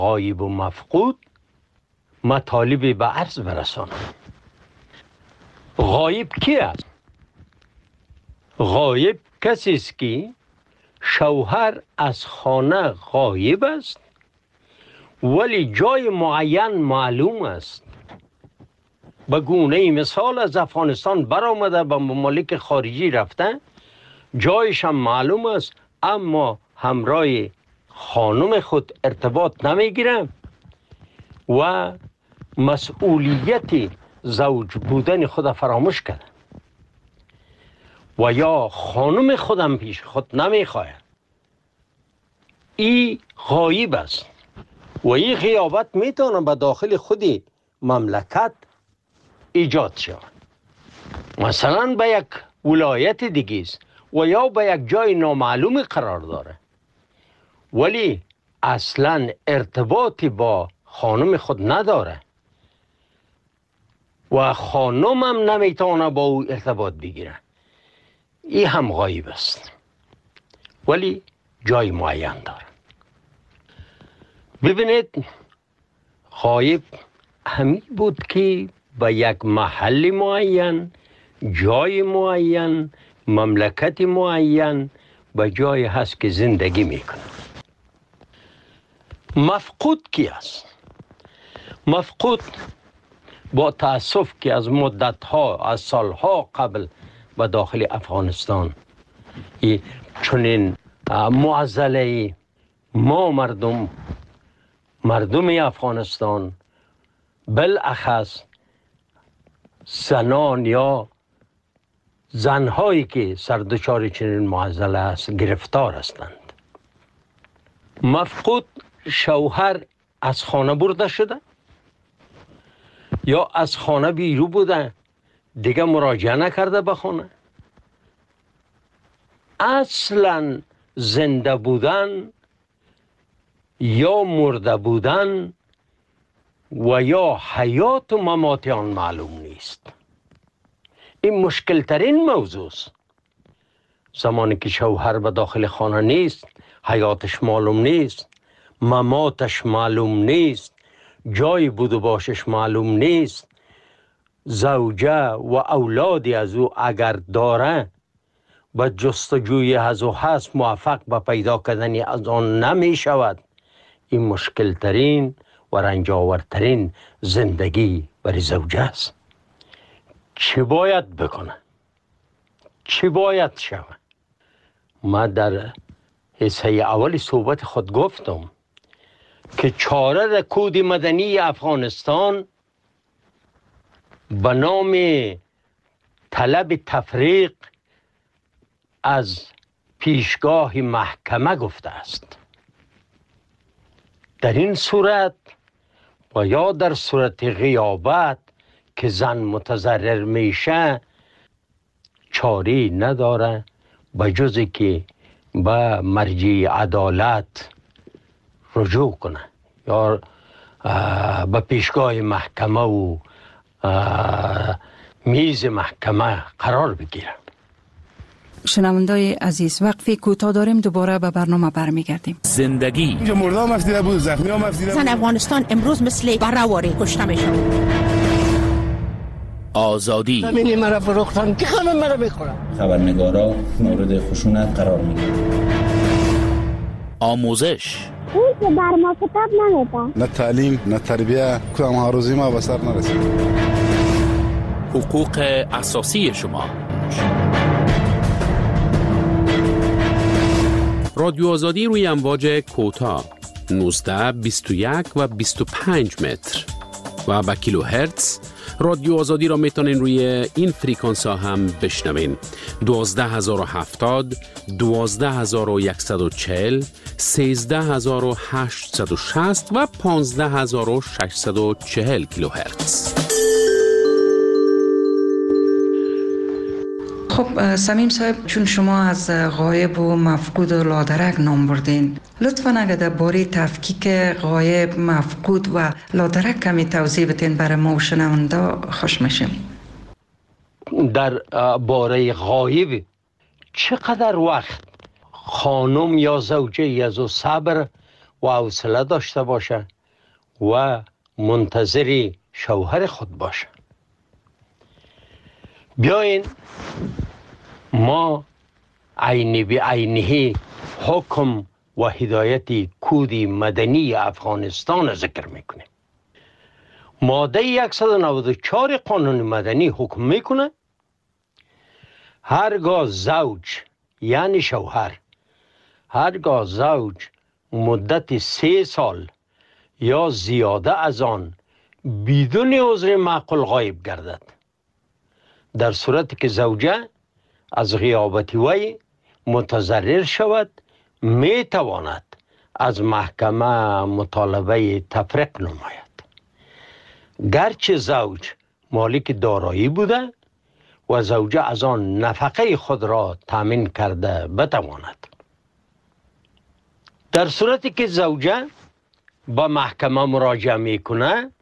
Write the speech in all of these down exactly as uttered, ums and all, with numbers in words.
غایب و مفقود مطالبی به عرض برسانم. غایب کی است؟ غایب کسی است که شوهر از خانه غایب است ولی جای معین معلوم است. به گونه مثال از افغانستان برآمده به ممالک خارجی رفته، جایش هم معلوم است اما همراه خانم خود ارتباط نمیگیره و مسئولیت زوج بودن خود فراموش کرده و یا خانم خودم پیش خود نمیخواهد. این غایب است و این غیابت میتونه به داخل خودی مملکت ایجاد شود. مثلا به یک ولایت دیگه است و یا به یک جای نامعلوم قرار داره ولی اصلا ارتباطی با خانم خود نداره و خانم هم نمیتونه با او ارتباط بگیره. این هم غایب است ولی جای معین داره. ببینید، غایب همین بود که به یک محل معین، جای معین، مملکت معین به جای هست که زندگی میکنه. مفقود کی است؟ مفقود با تأسف که از مدتها، از سالها قبل به داخل افغانستان چنین معضله ما مردم مردم افغانستان بالاخص زنان یا زنهایی که سردچار چنین معضله است گرفتار هستند. مفقود شوهر از خانه برده شده یا از خانه بیرون بوده، دیگه مراجعه نکرده به خانه. اصلا زنده بودن یا مرده بودن و یا حیات و ممات آن معلوم نیست. این مشکل ترین موضوع است. زمانی که شوهر به داخل خانه نیست، حیاتش معلوم نیست، مماتش معلوم نیست، جای بود و باشش معلوم نیست، زوجه و اولادی از او اگر داره به جستجوی از او هست موفق به پیدا کردن از آن نمی شود. این مشکل ترین و رنجاورترین زندگی برای زوجه است. چی باید بکنه؟ چی باید شود؟ ما در حصه اول صحبت خود گفتم که چاره کود مدنی افغانستان به نام طلب تفریق از پیشگاه محکمه گفته است. در این صورت و یا در صورت غیابت که زن متضرر میشه چاری نداره به جز که به مرجع عدالت رجوع کنه یا به پیشگاه محکمه و میز محکمه قرار بگیره. شنوندای عزیز، وقفی کوتاه داریم، دوباره به برنامه برمیگردیم. زندگی اینجا مردم افسیده بود، زخمی هم افسیده بود. زن افغانستان امروز مثل برهواری کشته میشه. آزادی همینی مرا فروختن که خانم مرا میخورم. خبرنگارا مورد خشونت قرار میگیرن. آموزش اون که بر ما کتاب نمیده. نه تعلیم نه تربیه، کدام هاروزی ما به سر نرسید. حقوق اساسی شما. رادیو آزادی روی امواج کوتاه نوزده، بیست و یک و بیست و پنج متر و با کیلو هرتز. رادیو آزادی را میتونین روی این فریکانس ها هم بشنوین: دوازده هزار و هفتاد، دوازده هزار و صد و چهل، سیزده هزار و هشتصد و شصت و پانزده هزار و ششصد و چهل کیلو هرتز. خب سمیم صاحب، چون شما از غایب و مفقود و لادرک نام بردین، لطفاً اگر در باره تفکیک غایب، مفقود و لادرک کمی توضیح بدین برای ما و شنونده خوش میشیم. در باره غایب چقدر وقت خانم یا زوجه از او صبر و حوصله داشته باشه و منتظر شوهر خود باشه. بیاین ما عینی به عینی حکم و هدایت کود مدنی افغانستان ذکر میکنه. ماده صد و نود و چهار قانون مدنی حکم میکنه هرگاه زوج یعنی شوهر هرگاه زوج مدت سه سال یا زیاده از آن بدون عذر معقول غایب گردد، در صورتی که زوجه از غیابت وی متضرر شود، می تواند از محکمه مطالبه تفریق نماید، گرچه زوج مالک دارایی بوده و زوجه از آن نفقه خود را تامین کرده بتواند. در صورتی که زوجه با محکمه مراجعه میکنه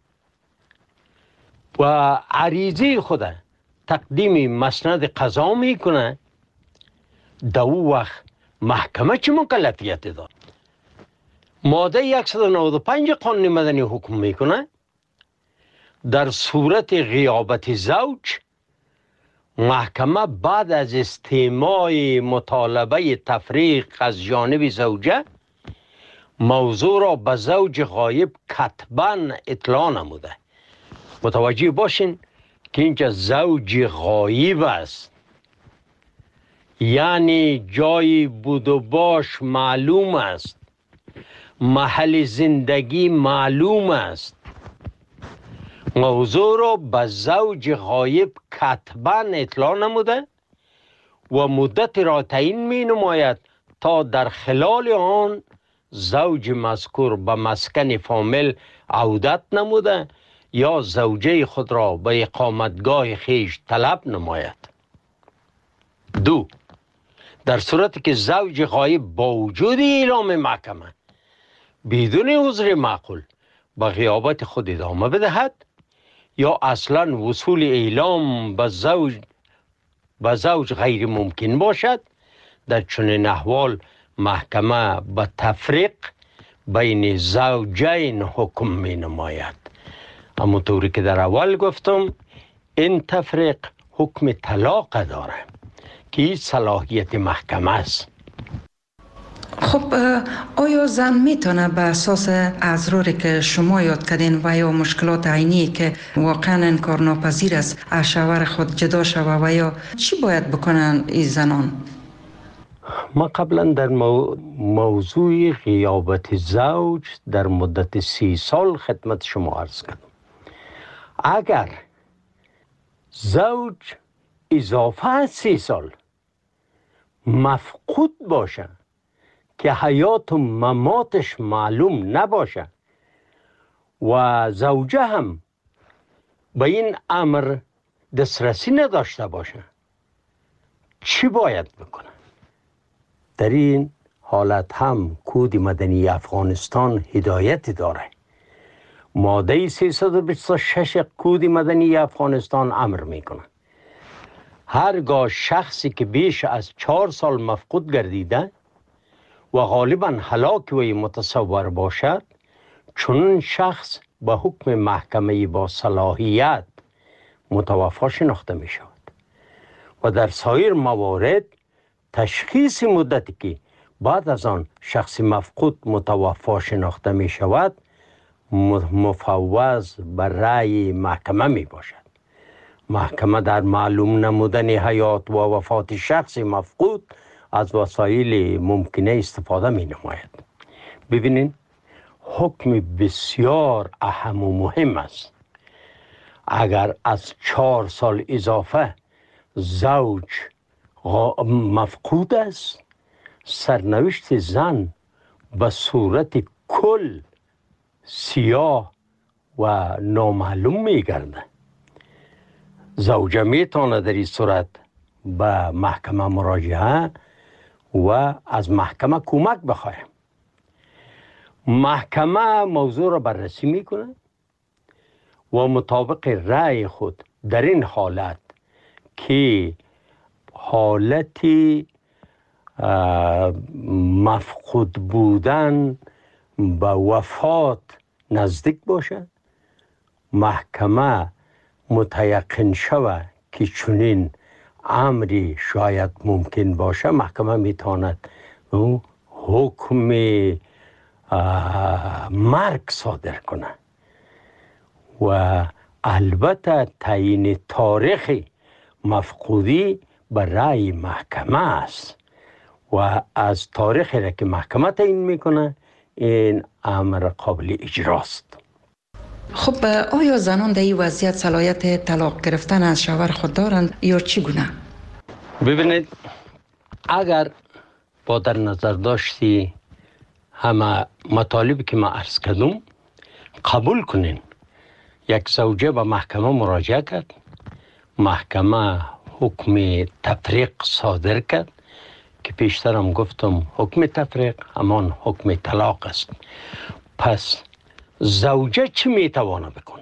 و عریضه خود تقدیم مسند قضا میکنه، در او وقت محکمه چه مکلفیت داد؟ ماده صد و نود و پنج قانون مدنی حکم میکنه در صورت غیابت زوج، محکمه بعد از استماع مطالبه تفریق از جانب زوجه موضوع را به زوج غایب کتباً اطلاع نموده. متوجه باشین که اینجا زوج غایب است، یعنی جای بود و باش معلوم است، محل زندگی معلوم است. موضوع را به زوج غایب کتباً اطلاع نموده و مدت را تعیین می نماید تا در خلال آن زوج مذکور به مسکن فامیل عودت نموده یا زوجه خود را به اقامتگاه خیش طلب نماید. دو، در صورتی که زوج غایب با وجود اعلام محکمه بدون عذر معقول به غیابت خود ادامه بدهد یا اصلا وصول اعلام به زوج به زوج غیر ممکن باشد، در چنین احوال محکمه به تفریق بین زوجین حکم می نماید. همونطوری که در اول گفتم این تفریق حکم طلاق داره که صلاحیت محکمه است. خب آیا زن میتونه به اساس اضراری که شما یاد کردین و یا مشکلات عینی که واقعا انکارناپذیر است از شوهر خود جدا شوه و یا چی باید بکنن این زنان؟ ما قبلا در مو... موضوع غیابت زوج در مدت سی سال خدمت شما عرض کردم. اگر زوج اضافه از سی سال مفقود باشه که حیات و مماتش معلوم نباشه و زوجه هم به این امر دسترسی نداشته باشه، چی باید بکنه؟ در این حالت هم کود مدنی افغانستان هدایت داره. ماده سیصد و بیست و شش کود مدنی افغانستان امر میکنه هرگاه شخصی که بیش از چهار سال مفقود گردیده و غالباً هلاک وی متصور باشد، چنین شخص به حکم محکمه با صلاحیت متوفی شناخته می شود و در سایر موارد تشخیص مدتی که بعد از آن شخص مفقود متوفی شناخته می شود مفوض به رأی محکمه می باشد. محکمه در معلوم نمودن حیات و وفات شخص مفقود از وسایل ممکنه استفاده می نماید. ببینین حکم بسیار اهم و مهم است. اگر از چهار سال اضافه زوج مفقود است، سرنوشت زن به صورت کل سیاه و نامعلوم می گرده. زوجه می تواند در این صورت به محکمه مراجعه و از محکمه کمک بخواهد. محکمه موضوع را بررسی میکنه و مطابق رأی خود در این حالت که حالتی مفقود بودن به وفات نزدیک باشه، محکمه متیقن شود که چنین امری شاید ممکن باشه، محکمه میتواند حکم مرگ صادر کنه و البته تعیین تاریخ مفقودی به رأی محکمه است و از تاریخی را که محکمه تعیین میکنه این امر قابل اجراست. خب آیا زنان در این وضعیت صلاحیت طلاق گرفتن از شوهر خود دارند یا چگونه؟ ببینید، اگر با در نظر داشتی همه مطالبی که ما عرض کردم قبول کنین، یک زوجه به محکمه مراجعه کرد، محکمه حکم تفریق صادر کرد که پیشترم گفتم حکم تفریق همان حکم طلاق است. پس زوجه چی میتوانه بکنه؟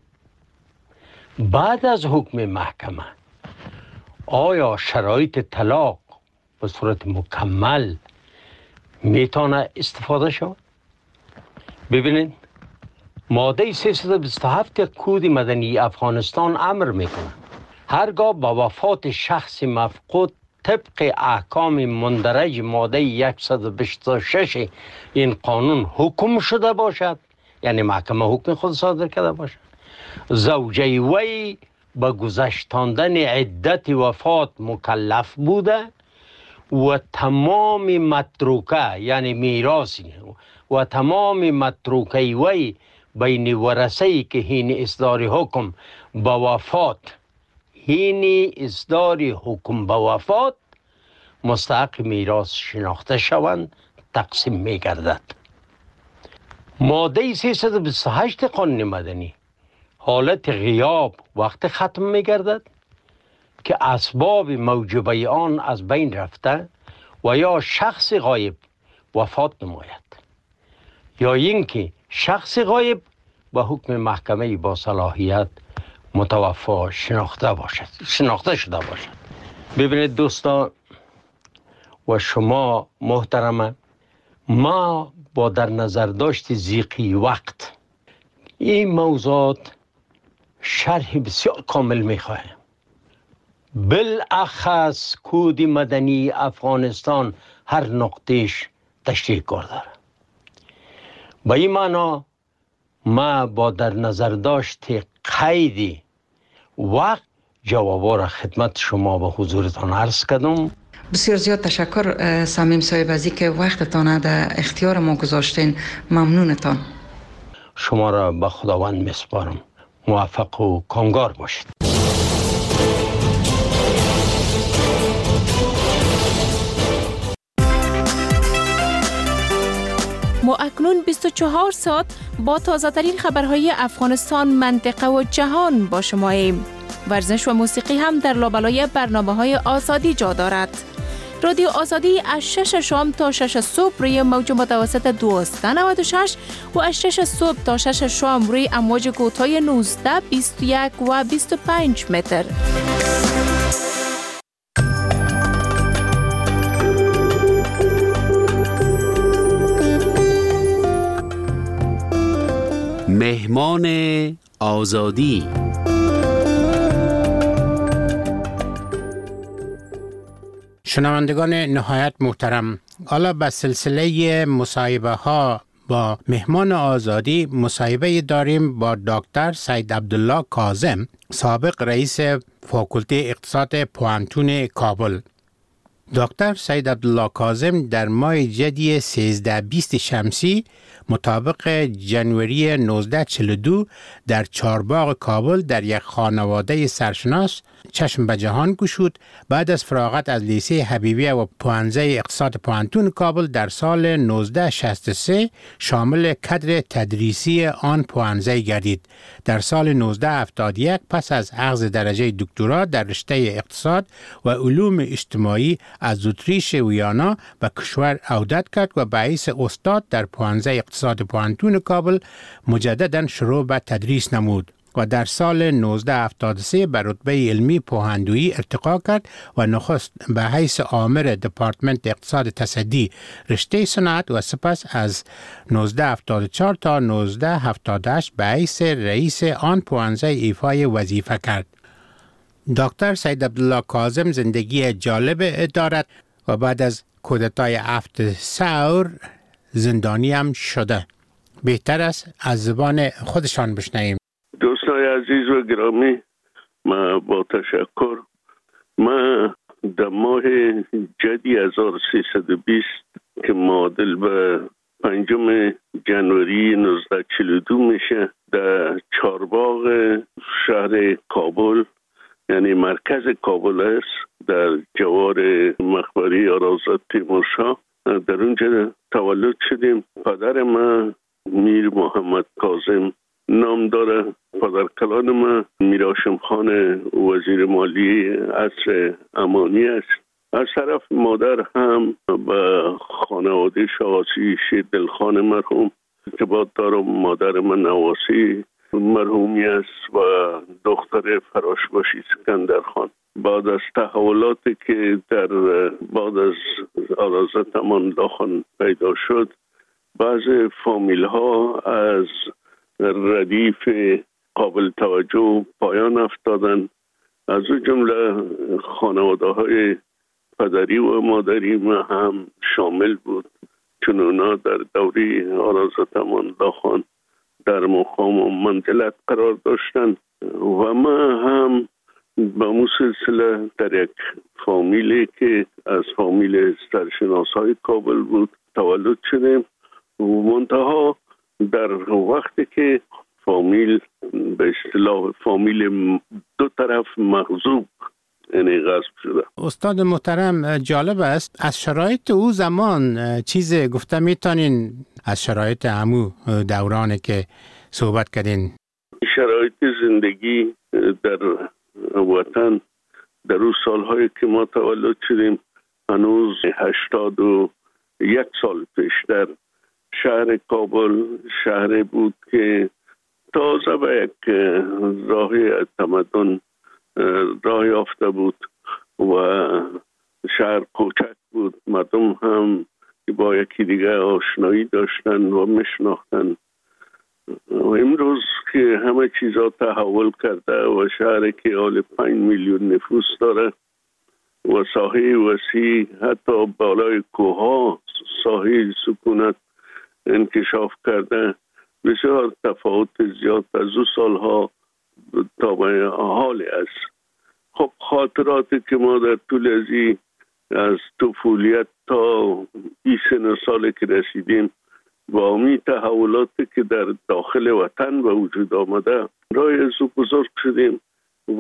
بعد از حکم محکمه آیا شرایط طلاق به صورت مکمل میتونه استفاده شود؟ ببینید، ماده سیصد و بیست و هفت کود مدنی افغانستان امر میکنه هرگاه با وفات شخص مفقود طبق احکام مندرج ماده صد و بیست و شش این قانون حکم شده باشد، یعنی محکمه حکم خود صادر کرده باشد، زوجه وی به گذشتاندن عدت وفات مکلف بوده و تمام متروکه یعنی میراثی و تمام متروکه وی بین ورثه‌ای که هین اصدار حکم به وفات هین اصدار حکم به وفات مستحق میراث شناخته شوند تقسیم می گردد. ماده سیصد و بیست و هشت قانون مدنی حالت غیاب وقت ختم می گردد که اسباب موجبه آن از بین رفته و یا شخص غایب وفات نماید یا اینکه شخص غایب به حکم محکمه با صلاحیت متوفا شناخته باشد شناخته شده باشد. ببینید دوستان و شما محترمه، ما با در نظر داشت ضیقی وقت این موضوعات شرح بسیار کامل میخواهیم. بالاخص کود مدنی افغانستان هر نقطهش تشریح کار داره. با این معنا ما با در نظر داشت قید وقت جوابا را خدمت شما به حضورتان عرض کردم. بسیار زیاد تشکر صمیم صاحب از اینکه وقتتان در اختیار ما گذاشتین. ممنونتان. شما را به خداوند میسپارم. موفق و کامگار باشید. ما اکنون بیست و چهار ساعت با تازه ترین خبرهای افغانستان، منطقه و جهان با شماییم. ورزش و موسیقی هم در لابلای برنامه‌های آزادی جا دارد. رادیو آزادی از شش شام تا شش صبح روی موج متوسط دویست و نود و شش و از شش صبح تا شش شام روی امواج کوتاه نوزده، بیست و یک و بیست و پنج متر. مهمان آزادی. شنوندگان نهایت محترم، حالا به سلسله مصاحبه ها با مهمان آزادی مصاحبه داریم با دکتر سید عبدالله کاظم، سابق رئیس فاکولته اقتصاد پوانتون کابل. دکتر سید عبدالله کاظم در ماه جدی سیزده بیست شمسی مطابق جنوری نوزده چهل و دو در چارباغ کابل در یک خانواده سرشناس چشم به جهان گشود. بعد از فراغت از لیسه حبیبیه و پوانزه اقتصاد پوانتون کابل در سال نوزده شصت و سه شامل کادر تدریسی آن پوانزه گردید. در سال نوزده هفتاد و یک پس از اخذ درجه دکترا در رشته اقتصاد و علوم اجتماعی از اتریش ویانا به کشور عودت کرد و به حیث استاد در پوانزه اقتصاد پوانتون کابل مجددا شروع به تدریس نمود. و در سال نوزده هفتاد و سه به رتبه علمی پوهندویی ارتقا کرد و نخست به حیث آمر دپارتمنت اقتصاد تصدی رشته صنعت و سپس از نوزده هفتاد و چهار تا نوزده هفتاد و هشت به حیث رئیس آن پوهنځی ایفای وظیفه کرد. دکتر سید عبدالله کاظم زندگی جالب دارد و بعد از کودتای هفت ثور زندانی هم شده. بهتر است از زبان خودشان بشنویم. دوستای عزیز و گرامی، ما با تشکر ما در ماه جدی هزار و سیصد و بیست که معادل به پنجم جنوری نوزده چهل و دو میشه در چارباغ شهر کابل، یعنی مرکز کابل است، در جوار مقبره آرازات تیمورشاه، در اونجا تولد شدیم. پدر ما میر محمد کاظم نام داره، پدر کلان ما میر هاشم خان وزیر مالی عصر امانی است. از طرف مادر هم به خانواده شاهاسی شیر دلخان مرحوم ارتباط داره. مادر من نواسی مرحومی است و دختر فراشباشی سکندر خان. بعد از تحولاتی که در بعد از آرازت امان الله خان پیدا شد، بعض فامیل ها از ردیف قابل توجه پایان افتادن، از او جمله خانواده های پدری و مادری ما هم شامل بود، چون اونا در دوره آرازت امان الله خان در مقام و منزلت قرار داشتند و ما هم با مو سلسله در یک فامیلی که از فامیل سرشناس های کابل بود تولد شدیم. و منتها در وقتی که فامیل به اصطلاح فامیل دو طرف مغصوب یعنی غصب شده. استاد محترم، جالب است از شرایط او زمان چیز گفته میتونین از شرایط همو دورانی که صحبت کردین؟ شرایط زندگی در وطن در اون سالهایی که ما تولد شدیم هنوز هشتاد و یک سال پیشتر شهر کابل شهر بود که تازه به یک راه تمدن راه یافته بود و شهر کوچک بود. مردم هم با یکی دیگه آشنایی داشتن و میشناختن. و امروز که همه چیزا تحول کرده و شهر که حال پنج میلیون نفوس داره و ساحه وسیع حتی بالای کوها ساحه سکونت انکشاف کرده، بسیار تفاوت زیاد از او سالها تا به حال است. خب خاطراتی که ما در طول ازی از طفولیت تا بیست سال که رسیدیم با امی تحولاتی که در داخل وطن به وجود آمده رای از او بزرگ شدیم و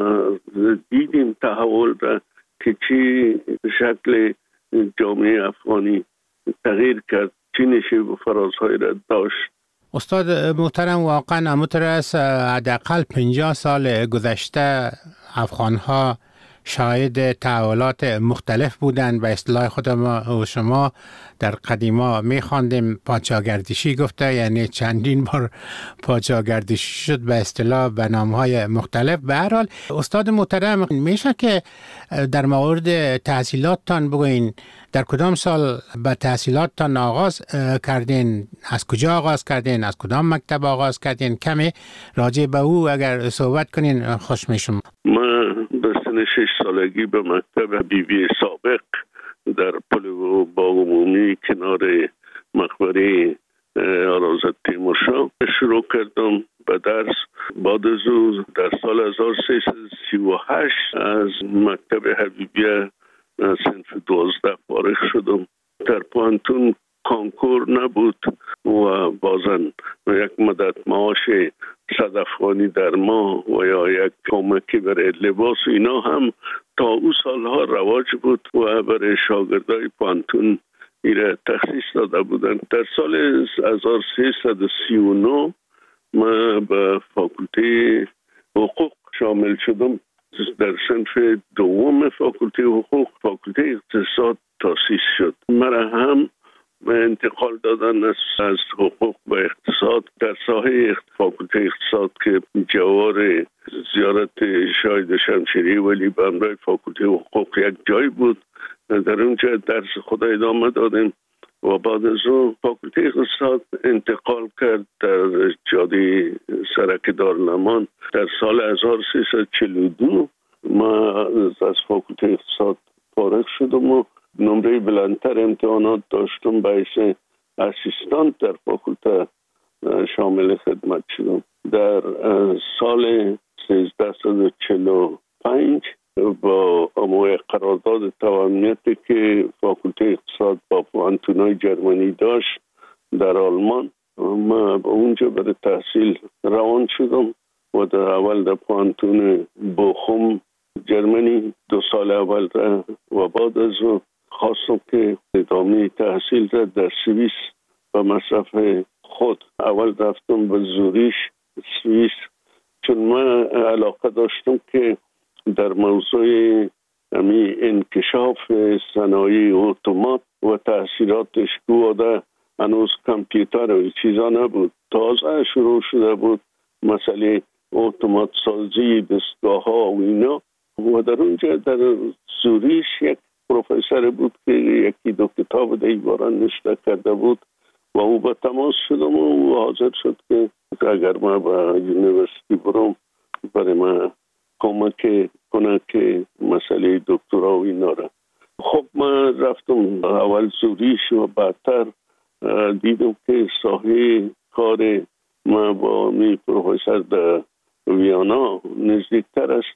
دیدیم تحول را که چی شکل جامعه افغانی تغییر کرد، چی نشه و فرازهای را داشت. استاد محترم، واقعا همونطور است حداقل پنجاه سال گذشته افغانها شاهد تحولات مختلف بودند. به اصطلاح خود ما و شما در قدیما می‌خواندیم پادشاهگردشی گفته، یعنی چندین بار پادشاهگردشی شد به اصطلاح به نام‌های مختلف. به هر حال استاد محترم، میشه که در مورد تحصیلاتتان بگوین در کدام سال به تحصیلاتتان آغاز کردین؟ از کجا آغاز کردین؟ از کدام مکتب آغاز کردین؟ کمی راجع به او اگر صحبت کنین خوش میشم. من به سن شش سالگی به مکتب بیبی سابق در پل و باغ عمومی کنار مقبره آرازات تیمورشاه شروع کردم به درس. بعد از او در سال هزار و سیصد و سی و هشت از مکتب حبیبیه صنف دوازده فارغ شدم. در پانتون کانکور نبود و بازن یک مدت معاش صد افغانی در ماه و یا یک کمکی برای لباس اینا هم تا او سالها رواج بود و برای شاگردای پانتون ایره تخصیص داده بودن. در سال هزار و سیصد و سی و نه من به فاکولته حقوق شامل شدم. در صنف دوم فاکولته حقوق فاکولته اقتصاد تاسیس شد. مرا هم انتقال دادن از, از حقوق و اقتصاد در ساحه فاکولته اقتصاد که جوار زیارت شاهد شمشیری ولی به همراه فاکولته حقوق یک جای بود. در اونجا درس خود ادامه دادیم و بعد از اون فاکولته اقتصاد انتقال کرد در جاده سرک دارالمان. در سال هزار و سیصد و چهل و دو ما از فاکولته اقتصاد فارغ شدم و نمره بلندتر امتحانات داشتم، به حیث اسیستانت در فاکولته شامل خدمت شدم. در سال سیزده و چهل و پنج با امور قرارداد توانمندی که فاکولته اقتصاد با پوانتونای جرمنی داشت در آلمان، ما با اونجا برای تحصیل روان شدم و در اول در پوانتون بوخوم جرمنی دو سال اول را و بعد از اون خواستم که ادامه تحصیل را در سوئیس و مصرف خود. اول رفتم به زوریش سوئیس، چون من علاقه داشتم که در موضوع امی انکشاف صنایع اتومات و تحصیلاتش گوده هنوز کامپیوتر و چیزا نبود، تازه شروع شده بود مسئله اتومات سازی دستگاه ها و اینا. و در اونجا در زوریش یک پروفسور بود که یکی دو کتاب در این باره نوشته کرده بود و او به تماس شدم و او حاضر شد که اگر ما به یونیورسیتی برم برای من کمک کنه که مسئله دکترا و اینا را. خب من رفتم اول زوریش و بعدتر دیدم که ساحه کار ما با می پروفسور در ویانا نزدیکتر است.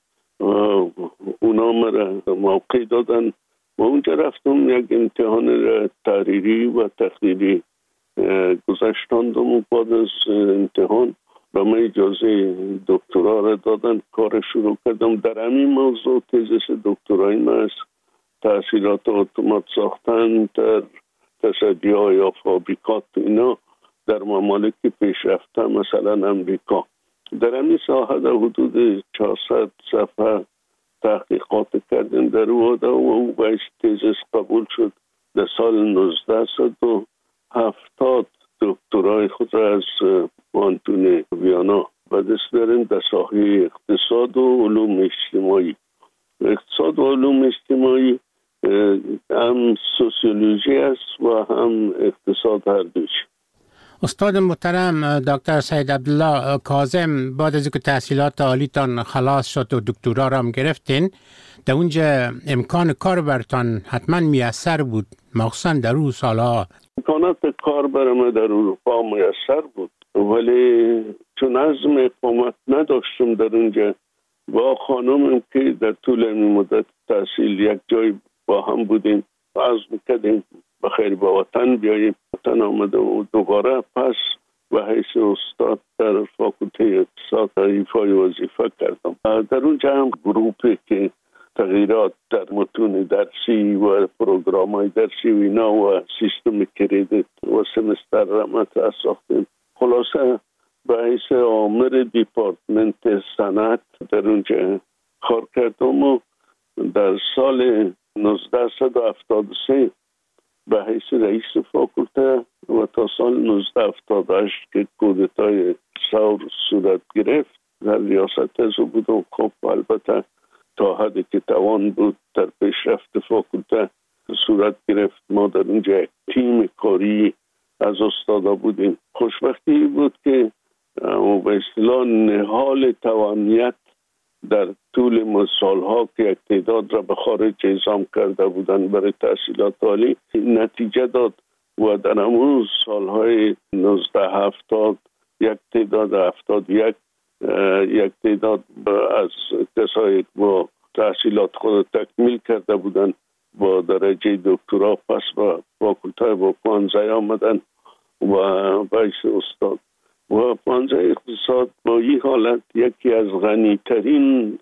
اونا مرا موقع دادن و اونجا رفتم یک امتحان تحریری و تقریری گذشتاندم و بعد از امتحان به من اجازه دکترا را دادن. کار شروع کردم در همین موضوع. تزیس دکترای من است تحصیلات اتومات ساختن در تصدیه یا فابریکات اینا در ممالک پیشرفته مثلا امریکا. در همین ساحه در حدود چهارصد صفحه تحقیقات کردیم در او و او باید تزیس قبول شد. در سال نوزده و هفتاد دکترای خود را از پوانتون ویانا به دست داریم در ساحه اقتصاد و علوم اجتماعی. اقتصاد و علوم اجتماعی هم سوسیولوژی است و هم اقتصاد هر دوش. استاد محترم دکتر سید عبدالله کاظم، بعد از اینکه تحصیلات عالیتان خلاص شد و دکترا را هم گرفتین، در اونجا امکان کار برتان حتما میسر بود، مخصوصا در اون سالها. امکانات کار برای من در اروپا میسر بود، ولی چون عزم اقامت نداشتم در اونجا با خانمم که در طول این مدت تحصیل یک جای با هم بودیم، عزم کردیم بخیر با وطن بیاییم. وطن آمده و دوباره پس به حیث استاد در فاکولته اقتصاد ایفای وظیفه کردم. در اونجا هم گروپی که تغییرات در متون درسی و پروگرام‌های درسی و اینا و سیستم کردیت و سمستر را مطرح ساختیم. خلاصه به حیث آمر دیپارتمنت صنعت در اونجا کار کردم و در سال نوزده و هفتاد و سه به حیث رئیس فاکولته و تا سال نوزده و هفتاد و هشت که کودتای ثور صورت گرفت در ریاست از بودم. خب البته تا حدی که توان بود در پیشرفت فاکولته صورت گرفت. ما در اونجا یک تیم کاری از استادا بودیم. خوشبختی بود که به اصطلاح نهال توانیت در طول سالها که یک تعداد را به خارج اعزام کرده بودن برای تحصیلات عالی نتیجه داد و در همون سالهای نوزده هفتاد یک تعداد هفتاد یک یک تعداد از کسایی که با تحصیلات خود تکمیل کرده بودن با درجه دکترا پس با فاکولته با پانزه آمدن و باعث استاد. و پانزه اقتصاد با این حالت یکی از غنی ترین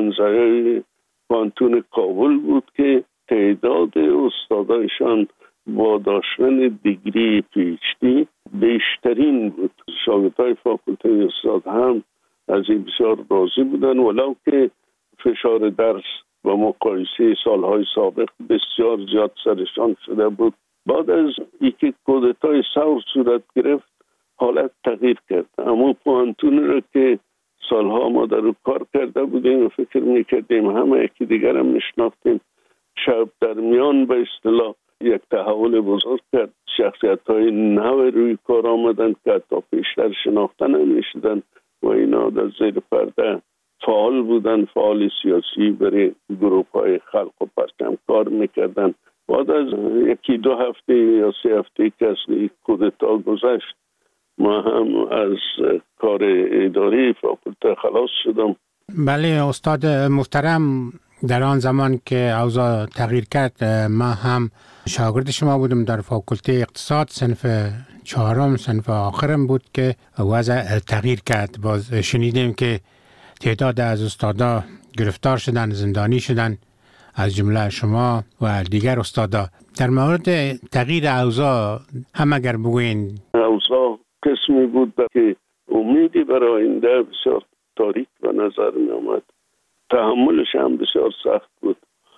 پانزه پانتون کابل بود که تعداد استادایشان با داشتن دیگری پی اچ دی بیشترین بود. شاگردای فاکولته اقتصاد هم از این بسیار راضی بودن، ولو که فشار درس با مقایسه سالهای سابق بسیار زیاد سرشان شده بود بعد از اینکه کودتای ثور صورت گرفت حالت تغییر کرد. اما پوانتون رو که سالها ما در او کار کرده بودیم و فکر میکردیم همه یکی دیگر هم میشناختیم، شب در میان به اصطلاح یک تحول بزرگ کرد. شخصیت های نو روی کار آمدن که حتی پیشتر شناخته نمیشدن و اینا در زیر پرده فعال بودن، فعال سیاسی برای گروه های خلق و پرچم کار میکردن. بعد از یکی دو هفته یا سه هفته که از کودتا گذشت ما هم از کار اداری فاکولته خلاص شدم. بله استاد محترم، در آن زمان که اوضاع تغییر کرد ما هم شاگرد شما بودم در فاکولته اقتصاد، صنف چهارم، صنف آخرم بود که وضع تغییر کرد. باز شنیدیم که تعداد از استادا گرفتار شدن، زندانی شدن، از جمله شما و دیگر استادا. در مورد تغییر اوضاع هم اگر بگوین. اوضاع قسمی بود که امیدی برای آینده بسیار تاریک به نظر می آمد. تحملش هم بسیار سخت بود.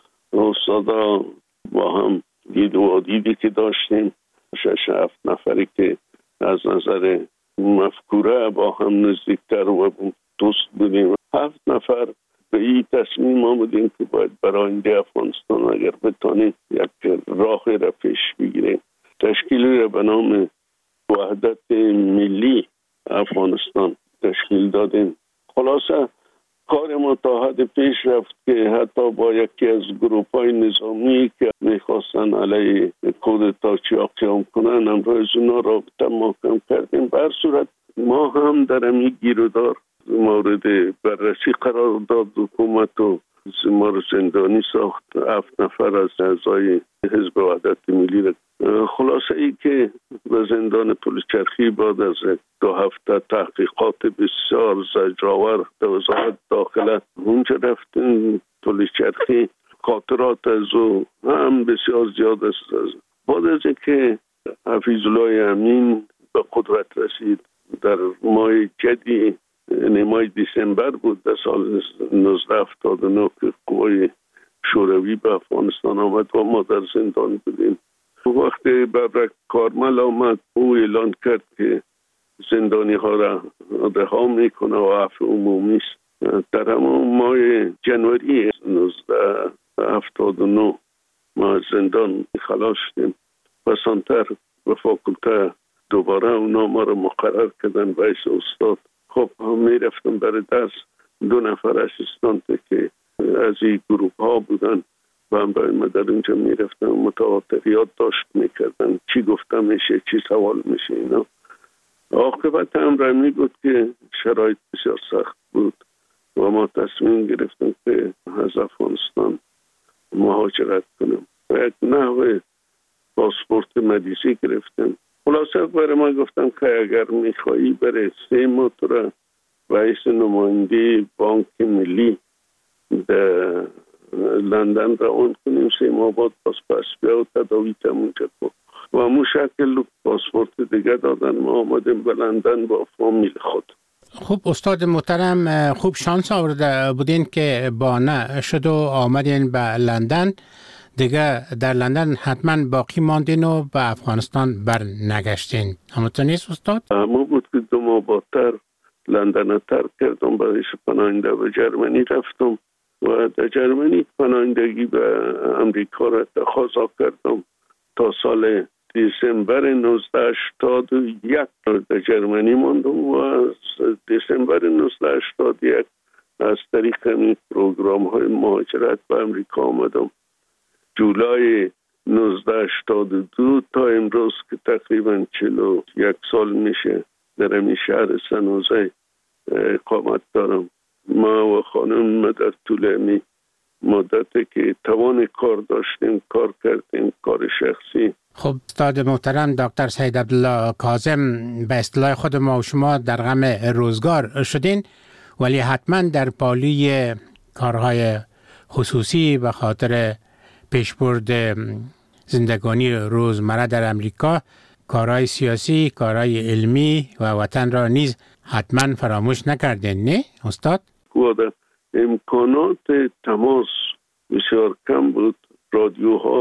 استادا با هم دید و دیدی که داشتیم، شش هفت نفری که از نظر مفکوره با هم نزدیکتر و دوست بودیم، هفت نفر به این تصمیم آمدیم که باید برای آینده افغانستان اگر بتانیم یک راه را پیش بگیریم. تشکیلی را به نام وحدت ملی افغانستان تشکیل دادیم. خلاصه کار ما تا حد پیش رفت که حتی با یکی از گروه‌های نظامی که میخواستن علیه کودتا چیا قیام کنن امروز اونا رابطه محکم کردیم. به هر صورت ما هم در امی گیرودار مورد بررسی قرار داد حکومت و ما رو زندانی ساخت. هفت نفر از اعضای حزب وحدت ملی را خلاصه ای که به زندان پلچرخی بعد از دو هفته تحقیقات بسیار زجرآور در وزارت داخله اونجا رفتیم پلچرخی. خاطرات از او هم بسیار زیاد است. بعد از اینکه حفیظ الله امین به قدرت رسید در ماه جدی، یعنی ماه دسامبر بود در سال نوزده هفتاد و نه که قوای شوروی به افغانستان آمد و ما در زندان بودیم. وقتی ببرک کارمل آمد او اعلان کرد که زندانی ها را رها میکنه و عفو عمومی است. در همون ماه جنوری نوزده هفتاد و نه ما از زندان خلاص شدیم. پسانتر به فاکولته دوباره اونا ما را مقرر کردن به حیث استاد. خب می رفتم برای درس. دو نفر اسیستانت که از این گروه ها بودن و هم برای ما در اونجا می رفتم متواتریات داشت می کردن چی گفته میشه، چی سوال میشه اینا. عاقبت امر می بود که شرایط بسیار سخت بود و ما تصمیم گرفتیم که از افغانستان مهاجرت کنیم و یک نحو پاسپورت مدیسی گرفتیم. خلاصه برای ما گفتم که اگر میخوایی برای سه ماه تو را رئیس نماینده بانک ملی در لندن روان کنیم، سه ماه بعد پس پس بیا و تداوی تمونجا کن و همون شکل پاسپورت دیگه دادن. ما آمدیم به لندن با فامیل خود. خوب استاد محترم، خوب شانس آورده بودین که با نه شد و آمدین به لندن. دیگه در لندن حتما باقی ماندین و به افغانستان بر نگشتین. همونطور نیست استاد؟ همون بود که دو ماه بعدتر لندن ترک کردم، برای پناهنده به جرمنی رفتم و در جرمنی پناهندگی به امریکا را تقاضا کردم. تا سال دسامبر نوزده هشتاد و یک در جرمنی ماندم و از دسامبر نوزده هشتاد و یک از طریق این پروگرام های مهاجرت به امریکا آمدم. جولای نوزده هشتاد و دو تا امروز که تقریبا چهل و یک سال میشه در این شهر سنوزه اقامت دارم. ما و خانم در طول امی مدتی که توان کار داشتیم کار کردیم، کار شخصی. خب استاد محترم دکتر سید عبدالله کاظم، به اصطلاح خود ما و شما در غم روزگار شدین، ولی حتما در پالی کارهای خصوصی به خاطر پیشبرد زندگانی روزمره در امریکا، کارهای سیاسی، کارهای علمی و وطن را نیز حتما فراموش نکردین، نه استاد؟ خود امکانات تماس بسیار کم بود. رادیوها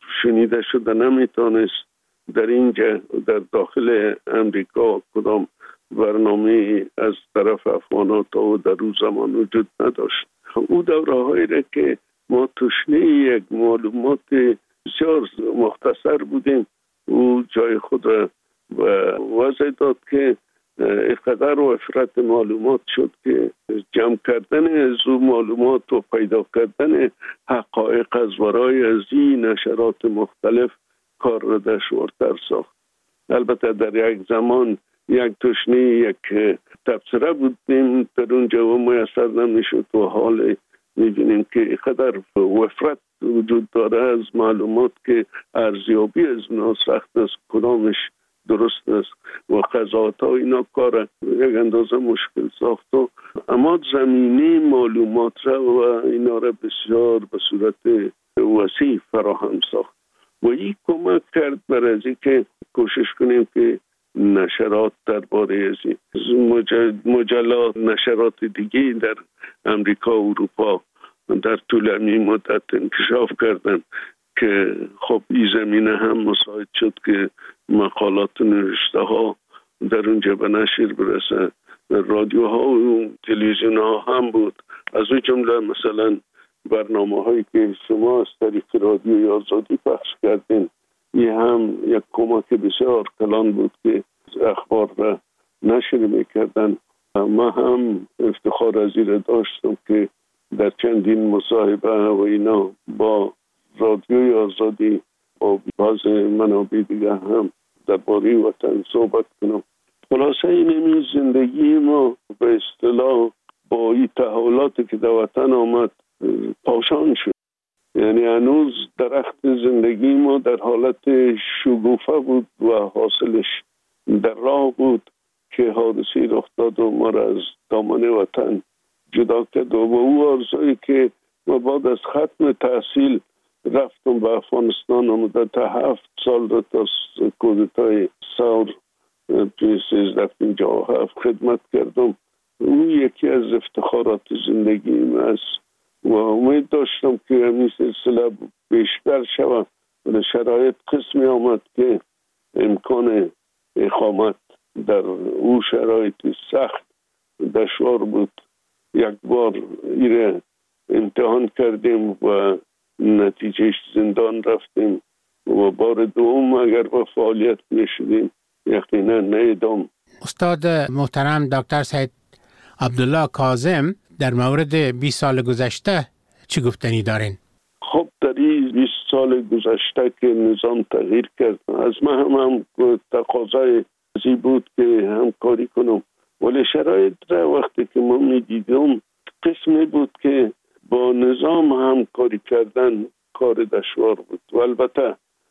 شنیده شده نمیتونست در اینجا در داخل امریکا کدام برنامه از طرف افغانات تا در اون زمان وجود نداشت. او دوره هایی را که ما تشنه یک معلومات بسیار مختصر بودیم، او جای خود را وضع داد که اقدر و افراد معلومات شد که جمع کردن از او معلومات و پیدا کردن حقایق از ورای از این نشرات مختلف کار را دشوارتر ساخت. البته در یک زمان یک تشنه یک تبصره بودیم در اونجا و میسر نمیشد و حال میبینیم که اقدر وفرت وجود داره از معلومات که ارزیابی از اونا سخت است، کدامش درست است و قضاوت ها اینا کار یک اندازه مشکل ساخت و اما زمینه معلومات را و اینا را بسیار به صورت وسیع فراهم ساخت و این کمک کرد برای از که کوشش کنیم که نشرات درباره از مجلات نشرات دیگه در امریکا و اروپا در طول این مدت انکشاف کردن که خب این زمینه هم مساعد شد که مقالات نوشته ها در اونجا به نشر برسه. رادیوها و تلویزیون ها هم بود، از اون جمله مثلا برنامه هایی که شما از طریق رادیوی آزادی پخش کردین، این هم یک کمک بسیار کلان بود که اخبار را نشر میکردن. ما هم افتخار از این داشتم که در چندین مصاحبه و اینا با رادیوی آزادی و بعض منابع دیگه هم درباره وطن صحبت کنم. خلاصه این زندگی ما به اصطلاح با این تحولاتی که در وطن آمد پاشان شد. یعنی هنوز درخت زندگی ما در حالت شگوفه بود و حاصلش در راه بود که حادثی رخ داد و ما را از دامن وطن جدا کرد و او آرزویی که ما بعد از ختم تحصیل رفتم به افغانستان و مدت هفت سال را تا کودتای ثور سیزده پنجاه و هفت خدمت کردم. او یکی از افتخارات زندگیم است و امید داشتم که همین سلسله بیشتر شود و شرایط قسمی آمد که امکان اقامت در او شرایط سخت دشوار بود. یک بار ایره امتحان کردیم و نتیجهش زندان رفتیم و بار دوم اگر با فعالیت میشدیم یقینا نیدم. استاد محترم دکتر سید عبدالله کاظم در مورد بیست سال گذشته چی گفتنی دارین؟ خب در این بیست سال گذشته که نظام تغییر کرد، از من هم, هم تقاضای ازی بود که همکاری کنم، ولی شرایط را وقتی که ما می دیدم قسمی بود که با نظام همکاری کردن کار دشوار بود و البته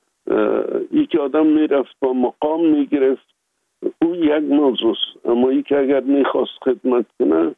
ای که آدم می رفت با مقام می گرفت او یک موضوع است، اما ای که اگر می خواست خدمت کنه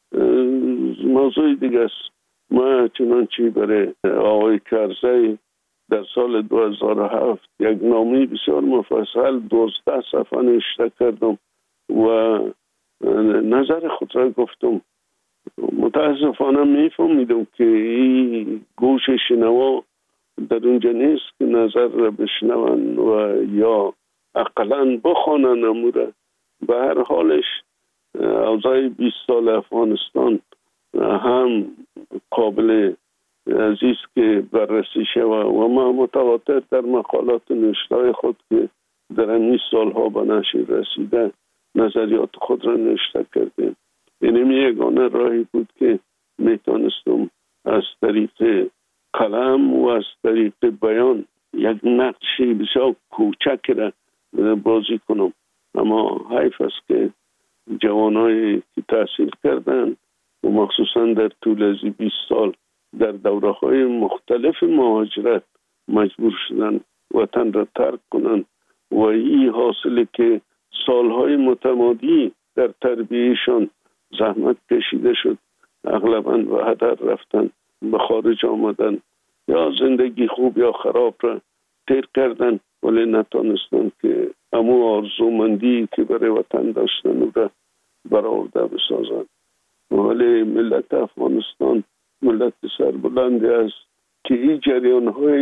موضوع دیگه است. ما چنانچه برای آقای کرزی در سال دو هزار و هفت یک نامه بسیار مفصل دوازده صفحه نوشته کردم و نظر خود را گفتم. متاسفانه میفهمیدم که این گوش شنوا در اونجا نیست که نظر را بشنون و یا اقلا بخوانن اموره. به هر حالش اوضاع بیست سال افغانستان هم قابل عزیز که بررسی شود و ما متواتر در مقالات نوشته خود که در این سالها به نشر رسیده نظریات خود را نوشته کردیم. این یگانه راهی بود که میتونستم از طریق قلم و از طریق بیان یک نقشی بسیار کوچک را بازی کنم. اما حیف است که جوانایی که تحصیل کردن و مخصوصا در طول از بیست سال در دوره های مختلف مهاجرت مجبور شدن وطن را ترک کنن و این حاصله که سالهای متمادی در تربیهشان زحمت کشیده شد، اغلباً به هدر رفتن، به خارج آمدن یا زندگی خوب یا خراب را تیر کردن ولی نتانستن که امو آرزومندی که برای وطن داشتن او را برآورده بسازن. ولی ملت افغانستان ملت سربلندی است که این جریان های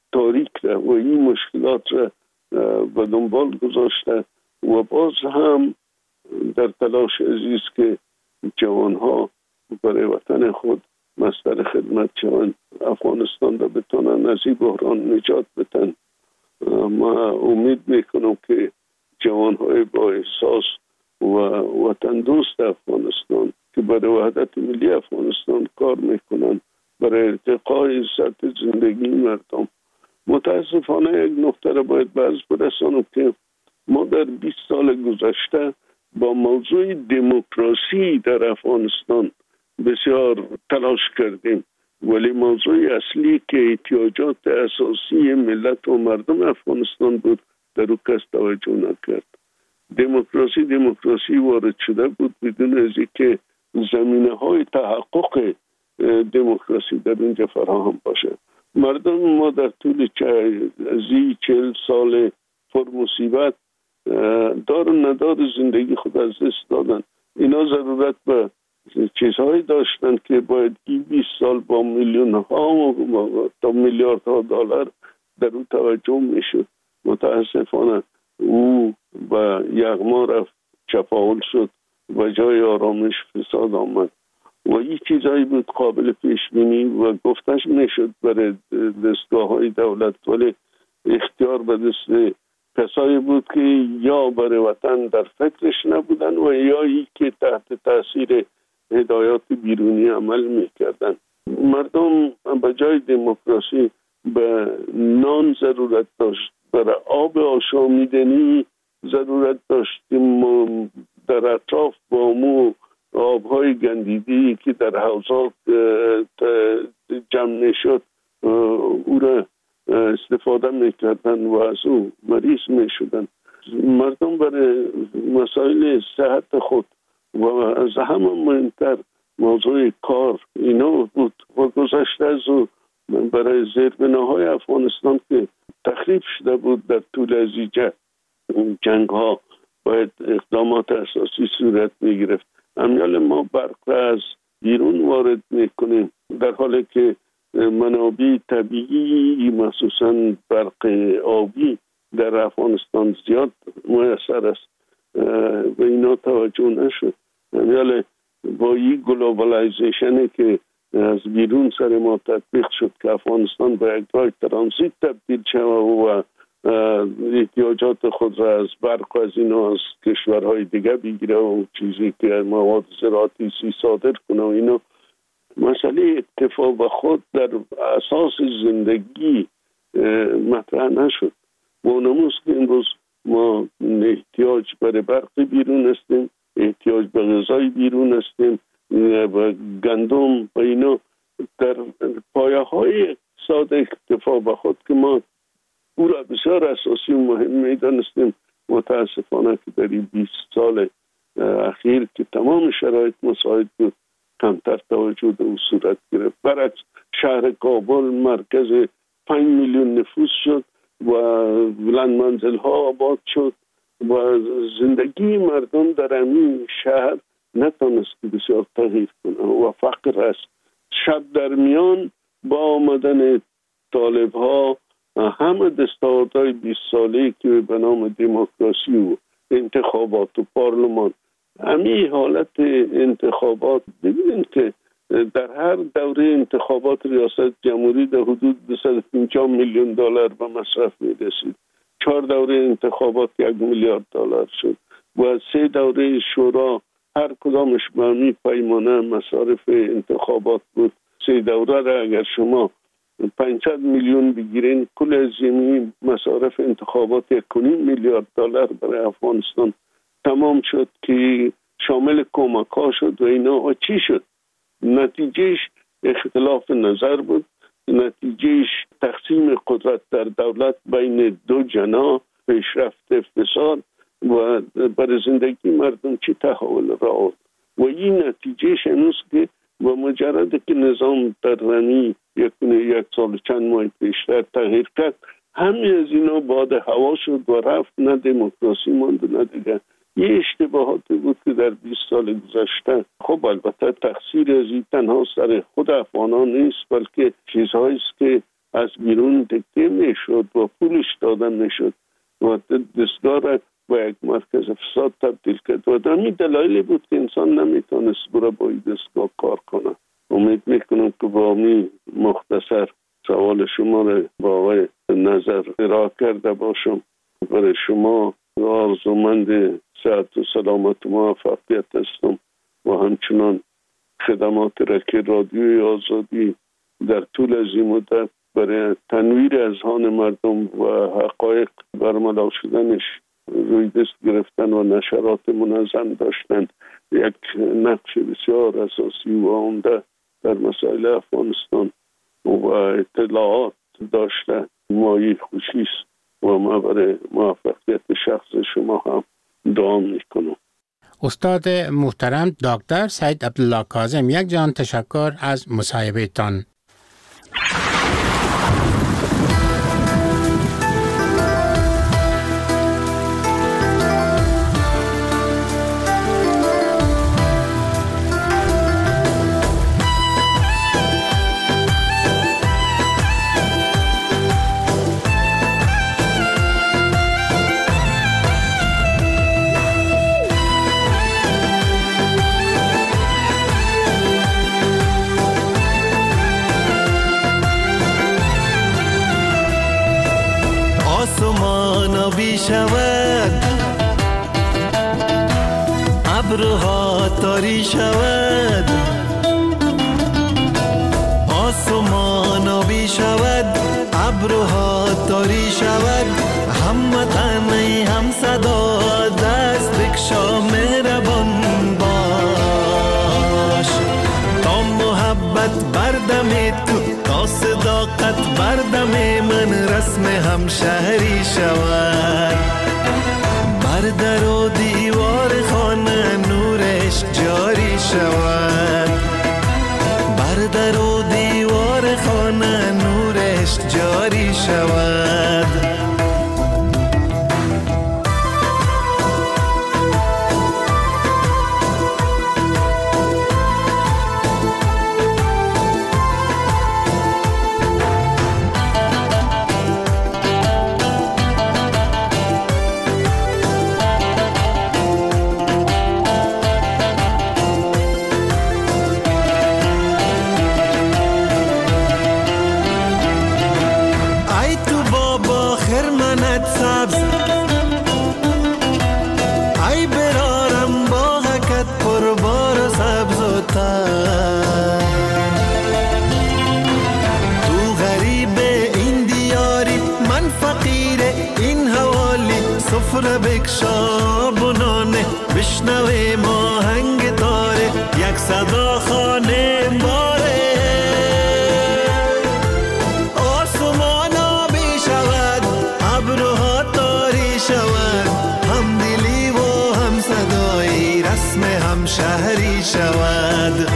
تاریک را و این مشکلات را به دنبال گذاشته و باز هم در تلاش عزیز که جوانها برای وطن خود مستر خدمت شوند، افغانستان را بتانند از این بحران نجات بدن. ما امید میکنم که جوانهای با احساس و وطن دوست افغانستان که برای وحدت ملی افغانستان کار میکنند، برای ارتقای سطح زندگی مردم. متاسفانه یک نقطه را باید باز برسانم که ما در بیست سال گذشته با موضوع دموکراسی در افغانستان بسیار تلاش کردیم، ولی موضوع اصلی که احتیاجات اساسی ملت و مردم افغانستان بود در او کس توجه نکرد. دموکراسی دموکراسی وارد شده بود بدون از اینکه زمینه های تحقق دموکراسی در اینجا فراهم باشه. مردم ما در طول زی چهل سال پر مصیبت دار و ندار زندگی خود از دست دادن. اینا ضرورت به چیزهایی داشتن که باید این بیست سال با میلیون ها تا میلیارد ها دلار در اون توجه میشد. متاسفانه او با یغما رفت، چپاول شد و جای آرامش فساد آمد و این چیزهایی بود قابل پیش بینی و گفتش میشد برای دستگاه های دولت، ولی اختیار به دست کسایی بود که یا برای وطن در فکرش نبودن و یا ای که تحت تاثیر هدایات بیرونی عمل میکردن. مردم به جای دموکراسی به نان ضرورت داشت، برای آب آشامیدنی ضرورت داشت که در اطراف با مو آبهای گندیدی که در حوضات جمع نشد او را استفاده میکردن و از او مریض میشدن. مردم برای مسائل صحت خود و از همه مهمتر موضوع کار اینا بود و گذشته از او برای زیربناهای افغانستان که تخریب شده بود در طول از این جنگ ها باید اقدامات اساسی صورت می گرفت. امیال ما برق را از بیرون وارد می کنیم در حالی که منابع طبیعی مخصوصا برق آبی در افغانستان زیاد میسر است و اینا توجه نشد. امیال با این گلوبالایزیشنی که از بیرون سر ما تطبیق شد که افغانستان به یک راه ترانزیت تبدیل شد و احتیاجات خود را از برق و از اینا از کشورهای دیگه بگیره و چیزی که مواد زراعتی سی صادر کنه و اینا. مسئله اکتفا به خود در اساس زندگی مطرح نشد. وانموز که امروز ما احتیاج برای برق بیرون هستیم، احتیاج به غذای بیرون هستیم و گندم و اینا در پایه های اقتصاد اکتفا به خود که ما او را بسیار اساسی و مهم میدانستیم. متاسفانه که در این بیست سال اخیر که تمام شرایط مساعد بود کمتر توجه به او صورت گرفت. برعکس شهر کابل مرکز پنج میلیون نفوس شد و بلند منزل ها آباد شد و زندگی مردم در همین شهر نتونست که بسیار تغییر کنه و فقر است. شب در میان با آمدن طالب ها همه دستاوردهای بیست ساله که به نام دموکراسی و انتخابات و پارلمان، همین حالت انتخابات ببینید که در هر دوره انتخابات ریاست جمهوری در حدود دویست و پنجاه میلیون دلار به مصرف میرسید. چهار دوره انتخابات یک میلیارد دلار شد و سه دوره شورا هر کدامش به همین پیمانه مصارف انتخابات بود. سه دوره را اگر شما پانصد میلیون بگیرین کل از این مصارف انتخابات یک میلیارد دلار برای افغانستان تمام شد که شامل کمک ها شد و اینا. و چی شد؟ نتیجهش اختلاف نظر بود، نتیجهش تقسیم قدرت در دولت بین دو جناح، پیشرفت فساد و برای زندگی مردم چی تحول را آورد. و این نتیجهش هنوز که و مجرد که نظام در رمی یک, یک سال چند ماه پیشتر تغییر کرد، همه از اینا باد هوا شد و رفت، نه دموکراسی ماند نه دیگه. یه اشتباهاتی بود که در بیست سال گذشته، خب البته تقصیر از این تنها سر خود افغانان نیست بلکه چیزهایی است که از بیرون دکته میشد و پولش دادن میشد و دستگاه را با یک مرکز فساد تبدیل کرد و در می دلایلی بود که انسان نمیتونست برای با این دستگاه کار کنه. امید میکنم که با می مختصر سوال شما را با آقای نظر ارائه کرده باشم. برای شما آرزومند صحت و سلامت و موفقیت هستم و همچنان خدمات را که رادیوی آزادی در طول از این مدت برای تنویر اذهان مردم و حقایق برملا شدنش روی دست گرفتن و نشرات منظم داشتند یک نقش بسیار اساسی و عمده در مسائل افغانستان و اطلاعات داشته مایه خوشی است و ما برای موفقیت شخص شما هم دعا میکنم. استاد محترم دکتر سید عبدالله کاظم، یک جان تشکر از مصاحبه تان. شود ابرها تاری شود آسمان آبی شود ابرها تاری شود هموطن هم صدا دست بکشا مهربان باش تا محبت بردم تو تا صداقت بردم من رسم همشهری شود بر در و دیوار خانه نورش جاری شود بر در و دیوار خانه نورش جاری شود سفره بکشا بنانه بشنوه ما هنگ تاره یک صدا خانه باره آسمان آبی شود ابرها تاری شود هم دلی و هم صدایی رسم هم شهری شود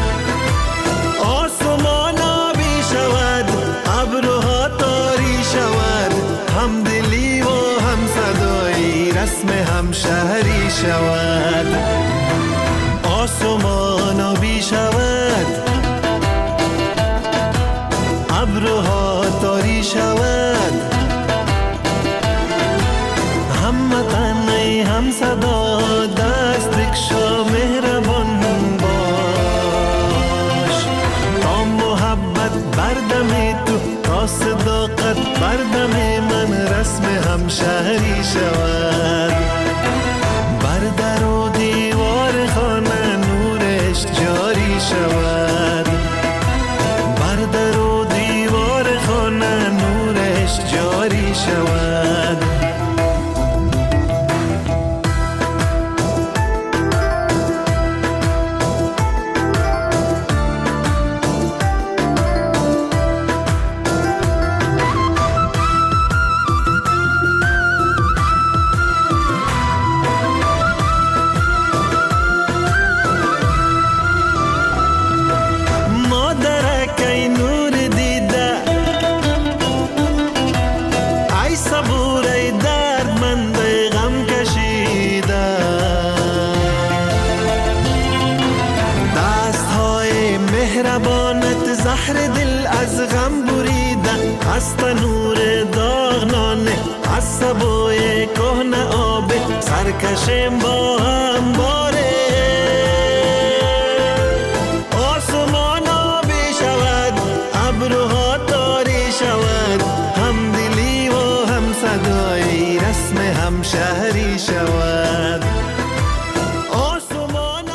آسمان آبی شود ابرها تاری شود هم دلی و هم صدایی رسم هم شهری شود آسمان آبی شود ابرها تاری شود هم وطنی هم صدا دست بکشا مهربان باش تا محبت بردم تو تا صداقت بردم من رسم هم شهری شود بر در و دیوار خانه نورش جاری شود بر در و دیوار خانه نورش جاری شود از تنور داغ نانه، از سبوی کهنه آب سرکشیم با